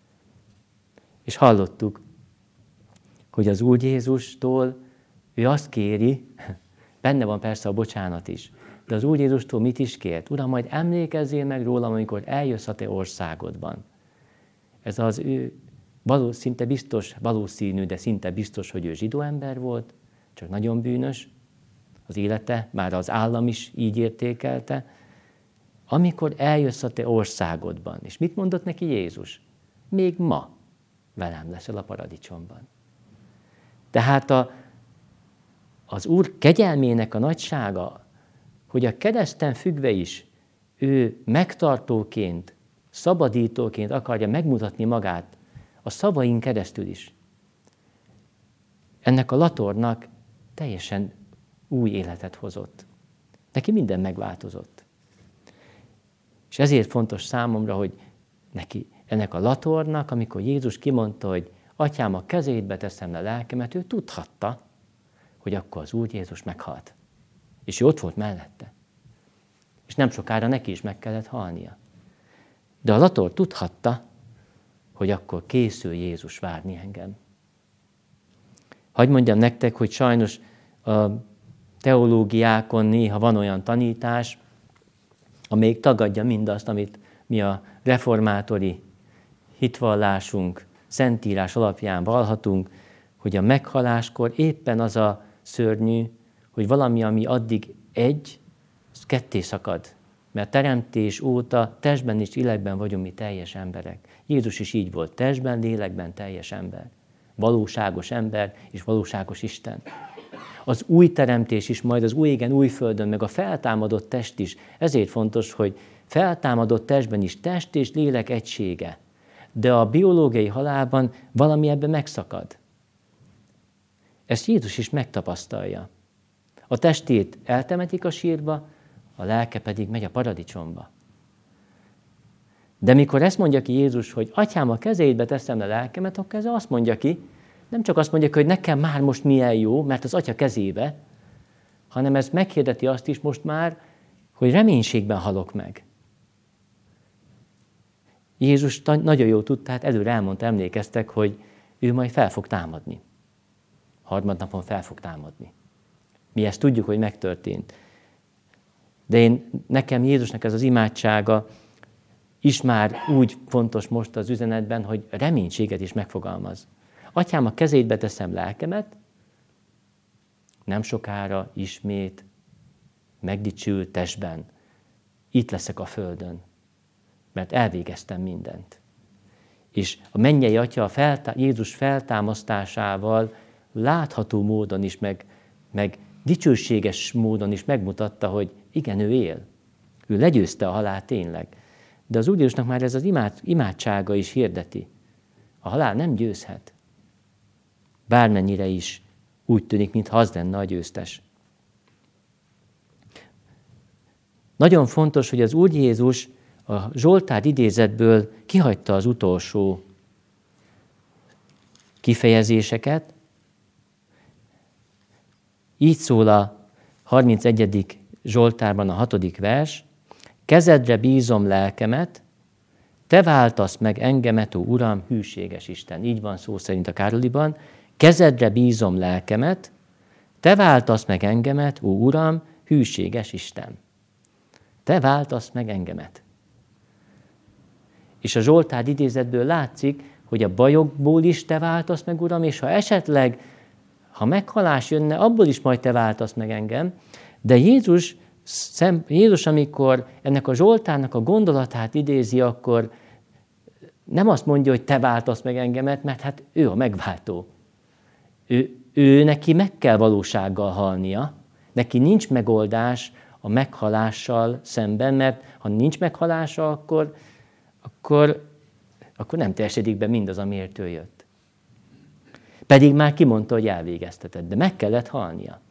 És hallottuk, hogy az Úr Jézustól ő azt kéri, benne van persze a bocsánat is, de az Úr Jézustól mit is kért? Uram, majd emlékezzél meg rólam, amikor eljössz a te országodban. Ez az ő szinte biztos, valószínű, de szinte biztos, hogy ő zsidó ember volt, csak nagyon bűnös, az élete, már az állam is így értékelte. Amikor eljössz a te országodban. És mit mondott neki Jézus? Még ma velem leszel a paradicsomban. Tehát az Úr kegyelmének a nagysága, hogy a kereszten függve is ő megtartóként, szabadítóként akarja megmutatni magát a szavain keresztül is. Ennek a latornak teljesen új életet hozott. Neki minden megváltozott. És ezért fontos számomra, hogy neki, ennek a latornak, amikor Jézus kimondta, hogy Atyám, a kezédbe teszem le lelkemet, ő tudhatta, hogy akkor az Úr Jézus meghalt. És ő ott volt mellette. És nem sokára neki is meg kellett halnia. De a lator tudhatta, hogy akkor készül Jézus várni engem. Hadd mondjam nektek, hogy sajnos a teológiákon néha van olyan tanítás, amelyik tagadja mindazt, amit mi a reformátori hitvallásunk, szentírás alapján vallhatunk, hogy a meghaláskor éppen az a szörnyű, hogy valami, ami addig egy, az ketté szakad. Mert teremtés óta testben és lélekben vagyunk mi teljes emberek. Jézus is így volt, testben, lélekben teljes ember. Valóságos ember és valóságos Isten. Az új teremtés is, majd az új égen, új földön, meg a feltámadott test is. Ezért fontos, hogy feltámadott testben is test és lélek egysége. De a biológiai halálban valami ebben megszakad. Ezt Jézus is megtapasztalja. A testét eltemetik a sírba, a lelke pedig megy a paradicsomba. De mikor ezt mondja ki Jézus, hogy Atyám, a kezéidbe teszem le lelkemet, akkor ez azt mondja ki, nem csak azt mondja, hogy nekem már most milyen jó, mert az Atya kezébe, hanem ez meghirdeti azt is most már, hogy reménységben halok meg. Jézus nagyon jól tudta, tehát előre elmondta, emlékeztek, hogy ő majd fel fog támadni. Harmadnapon fel fog támadni. Mi ezt tudjuk, hogy megtörtént. De nekem Jézusnak ez az imádsága is már úgy fontos most az üzenetben, hogy reménységet is megfogalmaz. Atyám, a kezédbe teszem lelkemet, nem sokára ismét megdicsült testben. Itt leszek a földön, mert elvégeztem mindent. És a mennyei Atya Jézus feltámasztásával látható módon is, meg dicsőséges módon is megmutatta, hogy igen, ő él. Ő legyőzte a halált tényleg. De az Úr Jézusnak már ez az imádsága is hirdeti. A halál nem győzhet. Bármennyire is úgy tűnik, mintha az lenne a győztes. Nagyon fontos, hogy az Úr Jézus a Zsoltár idézetből kihagyta az utolsó kifejezéseket. Így szól a 31. Zsoltárban a 6. vers. Kezedre bízom lelkemet, te váltasz meg engemet, ó Uram, hűséges Isten. Így van szó szerint a Károliban. Kezedre bízom lelkemet, te váltasz meg engemet, ó Uram, hűséges Isten. Te váltasz meg engemet. És a Zsoltár idézetből látszik, hogy a bajokból is te váltasz meg, Uram, és ha esetleg, ha meghalás jönne, abból is majd te váltasz meg engem. De Jézus, amikor ennek a Zsoltárnak a gondolatát idézi, akkor nem azt mondja, hogy te váltasz meg engemet, mert hát ő a megváltó. Ő neki meg kell valósággal halnia, neki nincs megoldás a meghalással szemben, mert ha nincs meghalása, akkor nem teljesedik be mindaz, amiért ő jött. Pedig már kimondta, hogy elvégeztetett, de meg kellett halnia.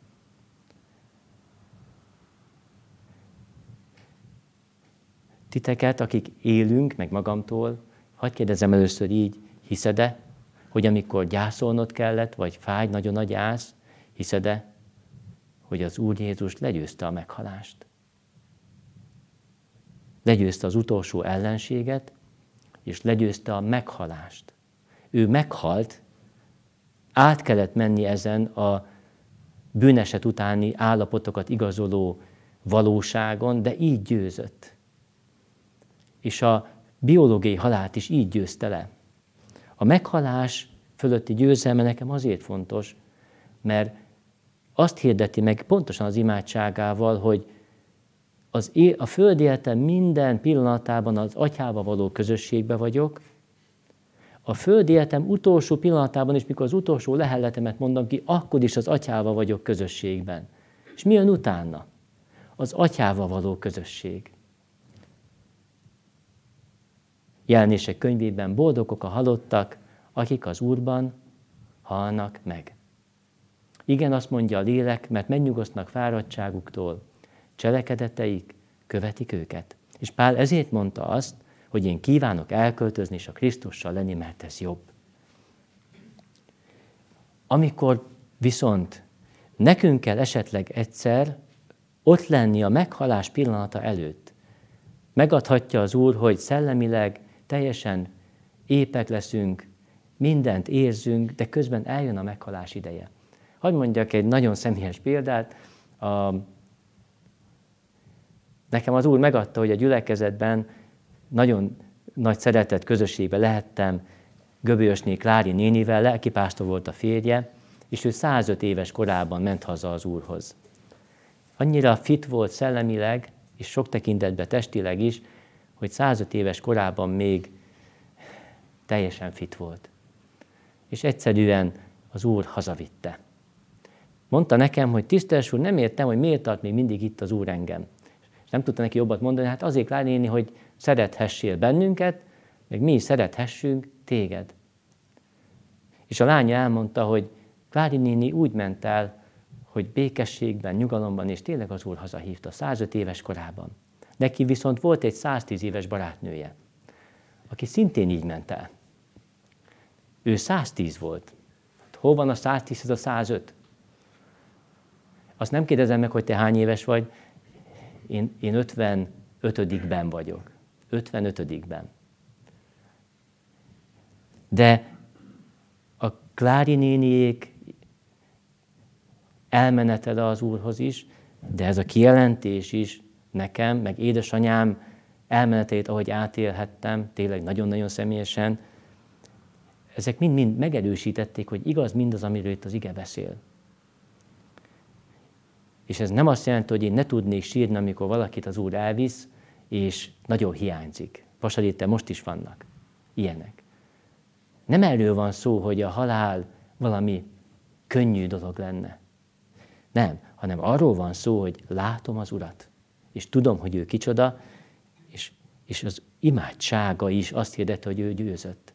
Titeket, akik élünk, meg magamtól, hadd kérdezzem először így, hiszed-e, hogy amikor gyászolnod kellett, vagy fáj nagyon a gyász, hiszed-e, hogy az Úr Jézus legyőzte a meghalást? Legyőzte az utolsó ellenséget, és legyőzte a meghalást. Ő meghalt, át kellett menni ezen a bűneset utáni állapotokat igazoló valóságon, de így győzött. És a biológiai halált is így győzte le. A meghalás fölötti győzelme nekem azért fontos, mert azt hirdeti meg pontosan az imádságával, hogy a földi életem minden pillanatában az Atyával való közösségbe vagyok, a földi életem utolsó pillanatában is, mikor az utolsó lehelletemet mondom ki, akkor is az Atyával vagyok közösségben. És mi jön utána? Az Atyával való közösség. Jelenések könyvében boldogok a halottak, akik az Úrban halnak meg. Igen, azt mondja a lélek, mert megnyugosznak fáradtságuktól, cselekedeteik követik őket. És Pál ezért mondta azt, hogy én kívánok elköltözni és a Krisztussal lenni, mert ez jobb. Amikor viszont nekünk kell esetleg egyszer ott lenni a meghalás pillanata előtt, megadhatja az Úr, hogy szellemileg teljesen épek leszünk, mindent érzünk, de közben eljön a meghalás ideje. Hadd mondjak egy nagyon személyes példát. Nekem az Úr megadta, hogy a gyülekezetben nagyon nagy szeretett közösségben lehettem Göbölyösné Klári nénivel, lelkipásztor volt a férje, és ő 105 éves korában ment haza az Úrhoz. Annyira fit volt szellemileg, és sok tekintetben testileg is, hogy 105 éves korában még teljesen fit volt. És egyszerűen az Úr hazavitte. Mondta nekem, hogy tiszteles úr, nem értem, hogy miért tart még mindig itt az Úr engem. És nem tudta neki jobbat mondani, hát azért Klári néni, hogy szerethessél bennünket, meg mi is szerethessünk téged. És a lánya elmondta, hogy Klári néni úgy ment el, hogy békességben, nyugalomban, és tényleg az Úr hazahívta 105 éves korában. Neki viszont volt egy 110 éves barátnője, aki szintén így ment el. Ő 110 volt. Hol van a 110, ez a 105? Azt nem kérdezem meg, hogy te hány éves vagy, én 55-ben vagyok. 55-ben. De a Klári néniék elmenetele az Úrhoz is, de ez a kijelentés is nekem, meg édesanyám elmenetét, ahogy átélhettem, tényleg nagyon-nagyon személyesen, ezek mind-mind megerősítették, hogy igaz mindaz, amiről itt az ige beszél. És ez nem azt jelenti, hogy én ne tudnék sírni, amikor valakit az Úr elvisz, és nagyon hiányzik. Vasadéten most is vannak ilyenek. Nem erről van szó, hogy a halál valami könnyű dolog lenne. Nem, hanem arról van szó, hogy látom az Urat, és tudom, hogy ő kicsoda, és imádsága is azt hirdette, hogy ő győzött.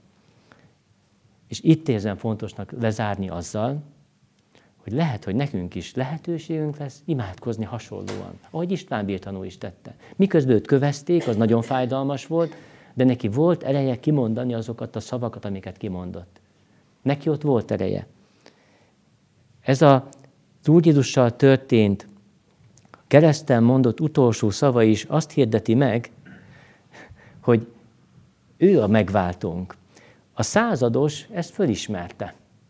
És itt érzem fontosnak lezárni azzal, hogy lehet, hogy nekünk is lehetőségünk lesz imádkozni hasonlóan, ahogy István bírtanó is tette. Miközben őt kövezték, az nagyon fájdalmas volt, de neki volt ereje kimondani azokat a szavakat, amiket kimondott. Neki ott volt ereje. Ez az Úr Jézussal történt, kereszten mondott utolsó szava is azt hirdeti meg, hogy ő a megváltónk. A százados ezt fölismerte.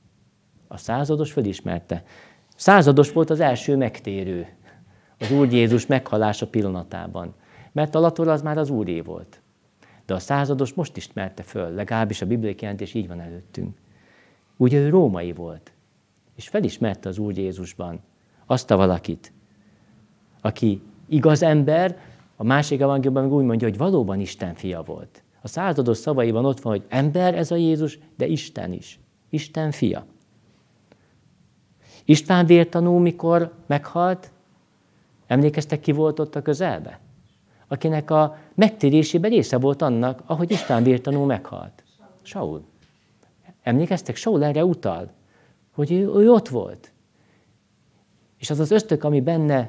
Százados volt az első megtérő az Úr Jézus meghalása pillanatában. Mert a lator az már az Úré volt. De a százados most ismerte föl, legalábbis a bibliai jelentés így van előttünk. Ugye ő római volt, és felismerte az Úr Jézusban azt a valakit, aki igaz ember, a másik evangéliumban meg úgy mondja, hogy valóban Isten fia volt. A százados szavaiban ott van, hogy ember ez a Jézus, de Isten is. Isten fia. István vértanú, mikor meghalt, emlékeztek, ki volt ott a közelbe? Akinek a megtérésében része volt annak, ahogy István vértanú meghalt. Saul. Emlékeztek? Saul erre utal, hogy ő ott volt. És az az ösztök, ami benne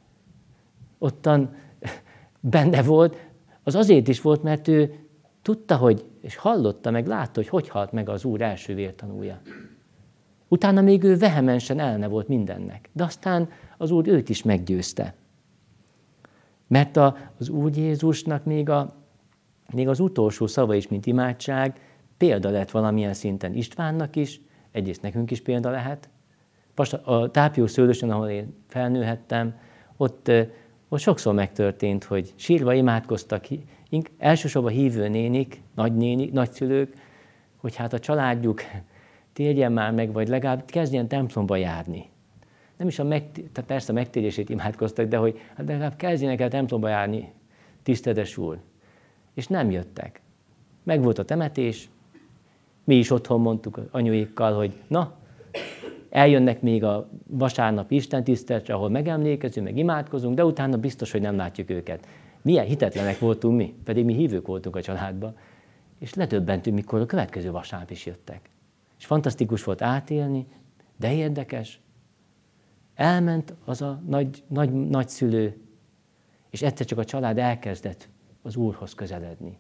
volt, az azért is volt, mert ő tudta, hogy, és hallotta, meg látta, hogy halt meg az Úr első vértanúja. Utána még ő vehemensen ellene volt mindennek. De aztán az Úr őt is meggyőzte. Mert az Úr Jézusnak még az utolsó szava is, mint imádság, példa lett valamilyen szinten Istvánnak is, egyrészt nekünk is példa lehet. A Tápiószőlősön, ahol én felnőhettem, ott sokszor megtörtént, hogy sírva imádkoztak, elsősorban hívő nénik, nagynénik, nagyszülők, hogy hát a családjuk térjen már meg, vagy legalább kezdjen templomba járni. Nem is tehát persze a megtérését imádkoztak, de hogy hát legalább kezdjenek el templomba járni, tisztedes Úr. És nem jöttek. Meg volt a temetés, mi is otthon mondtuk anyuékkal, hogy na, eljönnek még a vasárnapi istentiszteletre, ahol megemlékezünk, meg imádkozunk, de utána biztos, hogy nem látjuk őket. Milyen hitetlenek voltunk mi, pedig mi hívők voltunk a családban. És ledöbbentünk, mikor a következő vasárnap is jöttek. És fantasztikus volt átélni, de érdekes. Elment az a nagyszülő, és egyszer csak a család elkezdett az Úrhoz közeledni.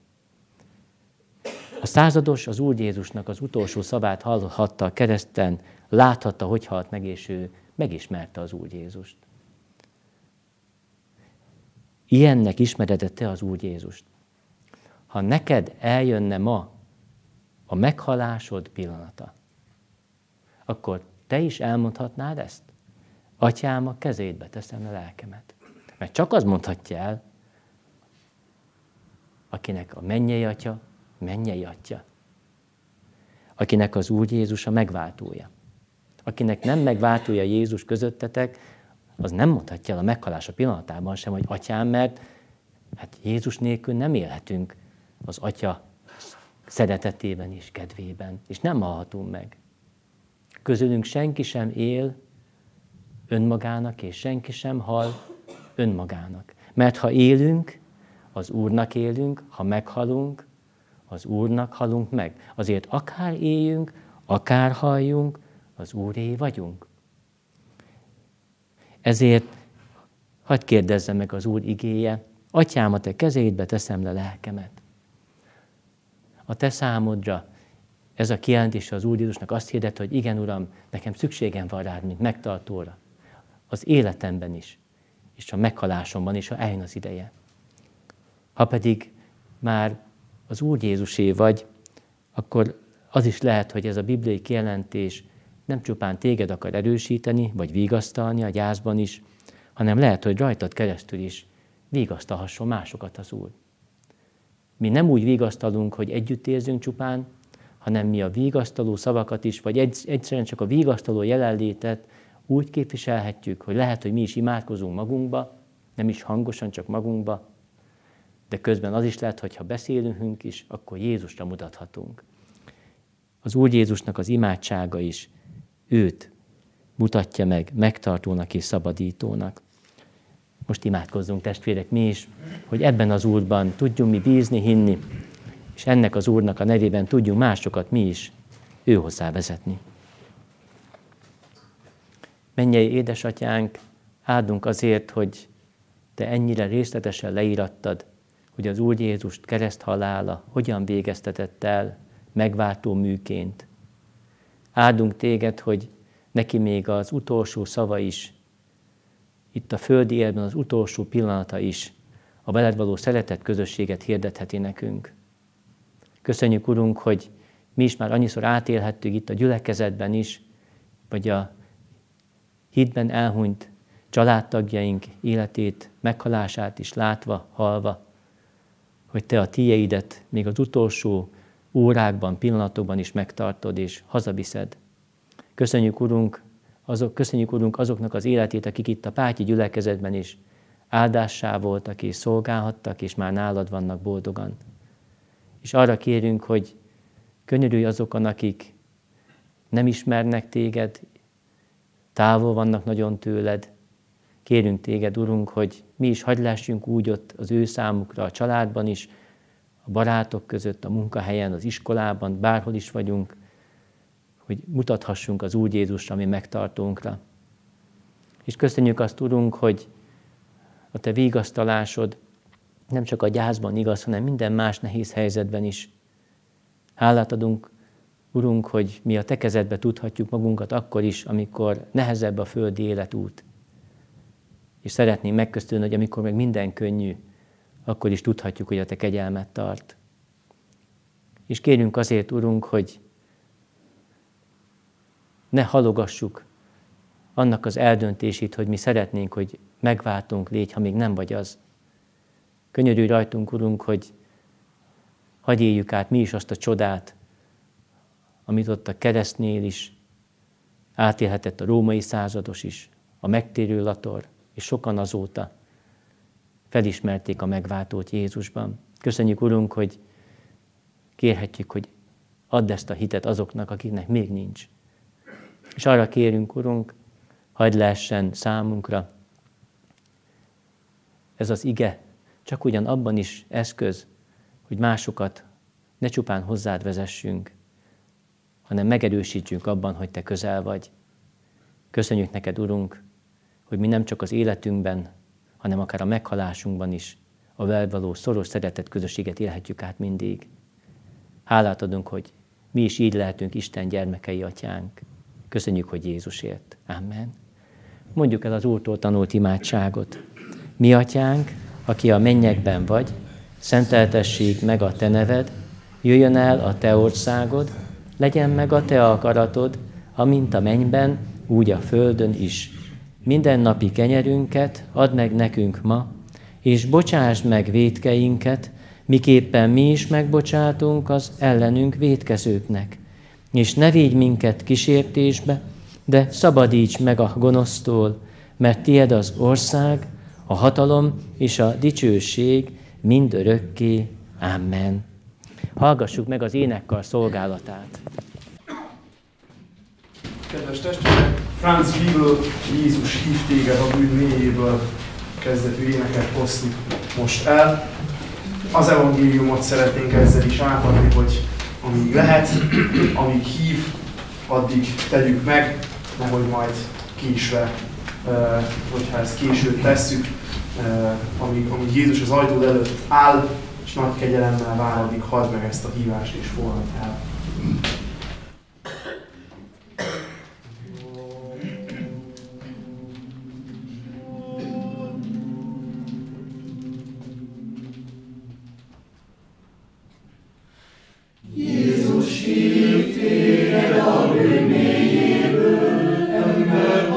A százados az Úr Jézusnak az utolsó szavát hallhatta a kereszten, láthatta, hogy halt meg, és ő megismerte az Úr Jézust. Ilyennek ismered te az Úr Jézust. Ha neked eljönne ma a meghalásod pillanata, akkor te is elmondhatnád ezt? Atyám, a kezédbe teszem a lelkemet. Mert csak az mondhatja el, akinek a mennyei atya, mennyei atya. Akinek az Úr Jézus a megváltója. Akinek nem megváltója Jézus közöttetek, az nem mondhatja el a meghalása pillanatában sem, hogy atyám, mert hát Jézus nélkül nem élhetünk az atya szeretetében és kedvében, és nem halhatunk meg. Közülünk senki sem él önmagának, és senki sem hal önmagának. Mert ha élünk, az Úrnak élünk, ha meghalunk, az Úrnak halunk meg. Azért akár éljünk, akár halljunk, az Úré vagyunk. Ezért hadd kérdezzem meg az Úr igéje, atyám, a te kezédbe teszem le lelkemet. A te számodra ez a kijelentése az Úr Jézusnak azt hirdet, hogy igen, Uram, nekem szükségem van rád, mint megtartóra. Az életemben is, és a meghalásomban is, ha eljön az ideje. Ha pedig már az Úr Jézusé vagy, akkor az is lehet, hogy ez a bibliai kijelentés nem csupán téged akar erősíteni, vagy vigasztalni a gyászban is, hanem lehet, hogy rajtad keresztül is vigasztalhasson másokat az Úr. Mi nem úgy vigasztalunk, hogy együtt érzünk csupán, hanem mi a vigasztaló szavakat is, vagy egyszerűen csak a vigasztaló jelenlétet úgy képviselhetjük, hogy lehet, hogy mi is imádkozunk magunkba, nem is hangosan, csak magunkba, de közben az is lehet, hogy ha beszélünk is, akkor Jézusra mutathatunk. Az Úr Jézusnak az imádsága is őt mutatja meg megtartónak és szabadítónak. Most imádkozzunk, testvérek, mi is, hogy ebben az Úrban tudjunk mi bízni, hinni, és ennek az Úrnak a nevében tudjunk másokat mi is ő hozzá vezetni. Mennyei édesatyánk, áldunk azért, hogy te ennyire részletesen leírattad, hogy az Úr Jézust kereszthalála hogyan végeztetett el megváltó műként. Áldunk téged, hogy neki még az utolsó szava is, itt a földi életben az utolsó pillanata is a veled való szeretet közösséget hirdetheti nekünk. Köszönjük, Urunk, hogy mi is már annyiszor átélhettük itt a gyülekezetben is, vagy a hitben elhunyt családtagjaink életét, meghalását is látva, hallva, hogy te a tiéidet még az utolsó órákban, pillanatokban is megtartod és hazaviszed. Köszönjük, Urunk, azoknak az életét, akik itt a Pátyi gyülekezetben is áldássá voltak és szolgálhattak, és már nálad vannak boldogan. És arra kérünk, hogy könyörülj azokon, akik nem ismernek téged, távol vannak nagyon tőled. Kérünk téged, Urunk, hogy mi is hagyd lássunk úgy ott az ő számukra, a családban is, a barátok között, a munkahelyen, az iskolában, bárhol is vagyunk, hogy mutathassunk az Úr Jézusra, mi megtartónkra. És köszönjük azt, Urunk, hogy a te vigasztalásod nem csak a gyászban igaz, hanem minden más nehéz helyzetben is. Hálát adunk, Urunk, hogy mi a te kezedbe tudhatjuk magunkat akkor is, amikor nehezebb a földi életút. És szeretnénk megköszönni, hogy amikor meg minden könnyű, akkor is tudhatjuk, hogy a te kegyelmet tart. És kérünk azért, Urunk, hogy ne halogassuk annak az eldöntését, hogy mi szeretnénk, hogy megváltunk, légy, ha még nem vagy az. Könyörülj rajtunk, Urunk, hogy hadd éljük át mi is azt a csodát, amit ott a keresztnél is átélhetett a római százados is, a megtérő Lator, és sokan azóta felismerték a megváltót Jézusban. Köszönjük, Urunk, hogy kérhetjük, hogy add ezt a hitet azoknak, akiknek még nincs. És arra kérünk, Urunk, hagyd lehessen számunkra ez az ige, csak ugyan abban is eszköz, hogy másokat ne csupán hozzád vezessünk, hanem megerősítsünk abban, hogy te közel vagy. Köszönjük neked, Urunk, hogy mi nem csak az életünkben, hanem akár a meghalásunkban is a veled való szoros szeretet közösséget élhetjük át mindig. Hálát adunk, hogy mi is így lehetünk Isten gyermekei, Atyánk. Köszönjük, hogy Jézusért. Amen. Mondjuk el az Úrtól tanult imádságot. Mi, Atyánk, aki a mennyekben vagy, szenteltessék meg a te neved, jöjjön el a te országod, legyen meg a te akaratod, amint a mennyben, úgy a földön is. Mindennapi kenyerünket add meg nekünk ma, és bocsásd meg vétkeinket, miképpen mi is megbocsátunk az ellenünk vétkezőknek. És ne védj minket kísértésbe, de szabadíts meg a gonosztól, mert tied az ország, a hatalom és a dicsőség mindörökké. Amen. Hallgassuk meg az énekkar szolgálatát. Kedves testvérek, Franz Wiegel, Jézus hív téged a bűn mélyéből kezdetű éneket hoztuk most el. Az evangéliumot szeretnénk ezzel is átadni, hogy amíg lehet, amíg hív, addig tegyük meg, nehogy majd késve, hogyha ezt később tesszük, amíg Jézus az ajtód előtt áll, és nagy kegyelemmel vár, addig hadd meg ezt a hívást és fogadj el. Jézus hív téged a bűn mélyéből, ember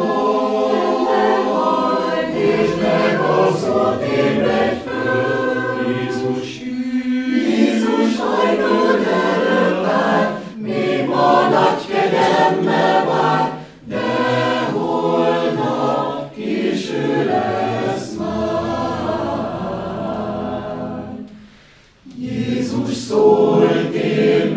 vagy, és megalszol ébredj föl. Jézus ajtód előtt áll, még ma nagy kegyelemmel vár, de holnap késő lesz már. Jézus szól téged,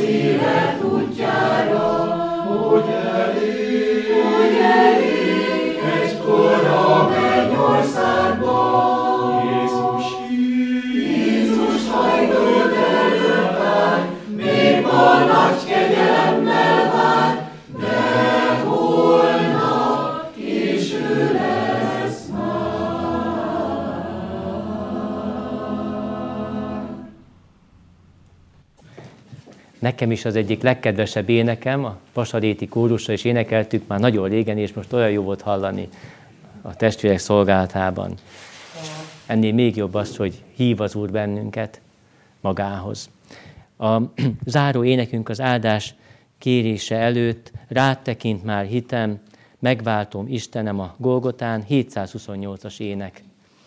élet útjára, hogy elég egykor a mennyországba. Jézus hajnal előtt áll, még ma nagy kegyelemmel vár, de holnap késő lesz már. Nekem is az egyik legkedvesebb énekem, a Vasaréti kórusra is énekeltük már nagyon régen, és most olyan jó volt hallani a testvérek szolgálatában. Ennél még jobb az, hogy hív az Úr bennünket magához. A záró énekünk az áldás kérése előtt: rád tekint már hitem, megváltom Istenem a Golgotán, 728-as ének.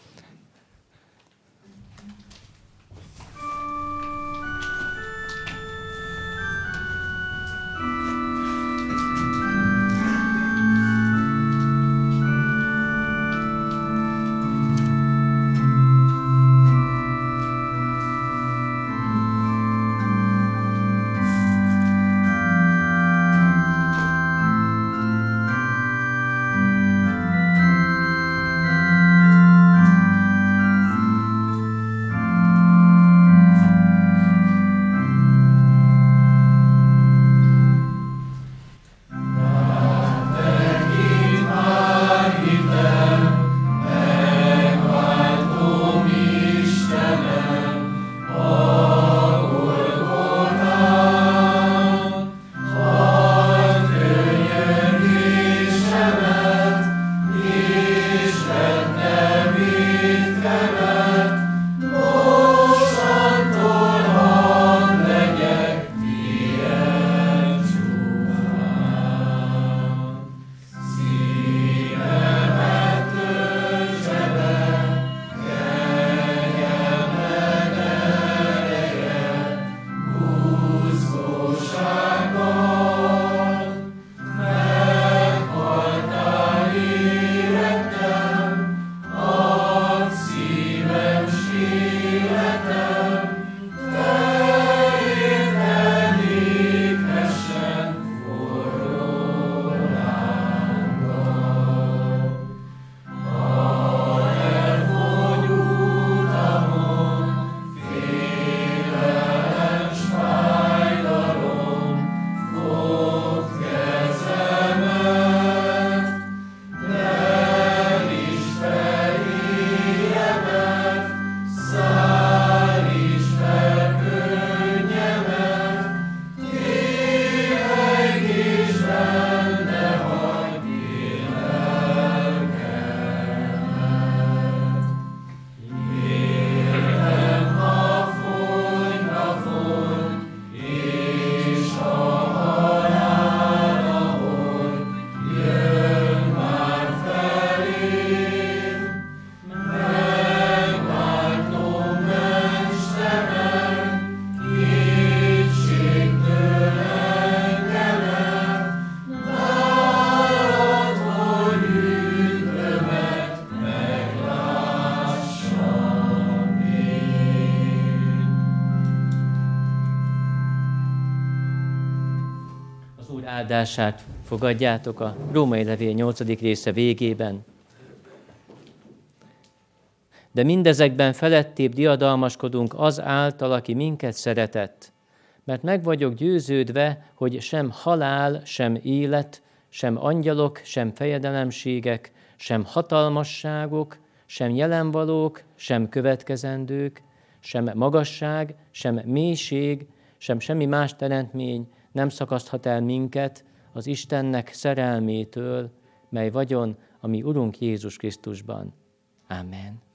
áldását fogadjátok a Római Levél 8. része végében. De mindezekben felettébb diadalmaskodunk az által, aki minket szeretett, mert meg vagyok győződve, hogy sem halál, sem élet, sem angyalok, sem fejedelemségek, sem hatalmasságok, sem jelenvalók, sem következendők, sem magasság, sem mélység, sem semmi más teremtmény nem szakaszthat el minket az Istennek szerelmétől, mely vagyon a mi Urunk Jézus Krisztusban. Amen.